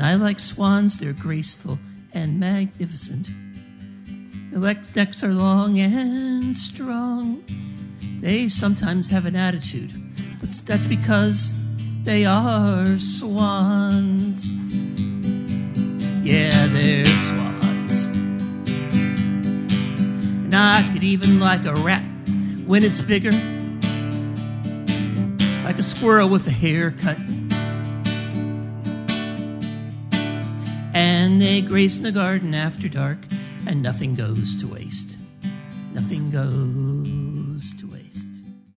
And I like swans, they're graceful and magnificent. Their necks are long and strong. They sometimes have an attitude, but that's because they are swans. Yeah, they're swans. And I could even like a rat when it's bigger, like a squirrel with a haircut. And they graze in the garden after dark, and nothing goes to waste. Nothing goes